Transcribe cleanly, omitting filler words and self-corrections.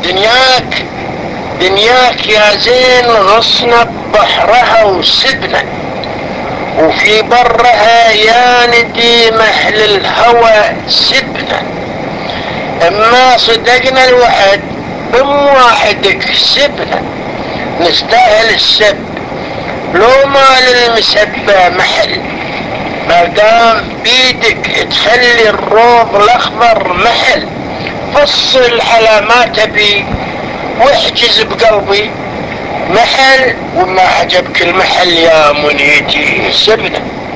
دنياك دنياك يا زين غصنا ببحرها وسبنا، وفي برها يا نديم اهل الهوى سبنا. اما صدقنا الوعد بمواعدك سبنا، نستاهل السب لو ما للمسبة محل، ما دام بيدك تخلي الروض الاخضر محل. فصل على ما تبي واحجز بقلبي محل، وما عجبك المحل يا منيتي سبنا.